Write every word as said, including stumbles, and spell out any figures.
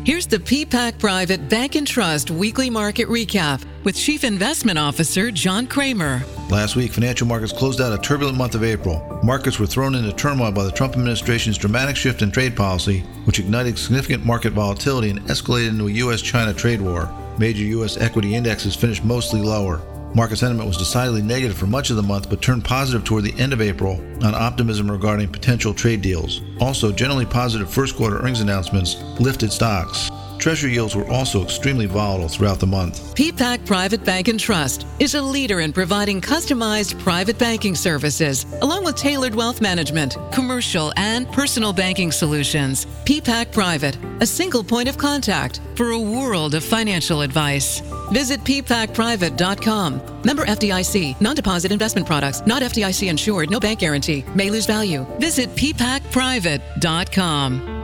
Here's the P PAC Private Bank and Trust Weekly Market Recap with Chief Investment Officer John Kramer. Last week, financial markets closed out a turbulent month of April. Markets were thrown into turmoil by the Trump administration's dramatic shift in trade policy, which ignited significant market volatility and escalated into a U S China trade war. Major U S equity indexes finished mostly lower. Market sentiment was decidedly negative for much of the month, but turned positive toward the end of April on optimism regarding potential trade deals. Also, generally positive first quarter earnings announcements lifted stocks. Treasury yields were also extremely volatile throughout the month. P PAC Private Bank and Trust is a leader in providing customized private banking services, along with tailored wealth management, commercial, and personal banking solutions. P PAC Private, a single point of contact for a world of financial advice. Visit p pac private dot com. Member F D I C. Non-deposit investment products. Not F D I C insured. No bank guarantee. May lose value. Visit p pac private dot com.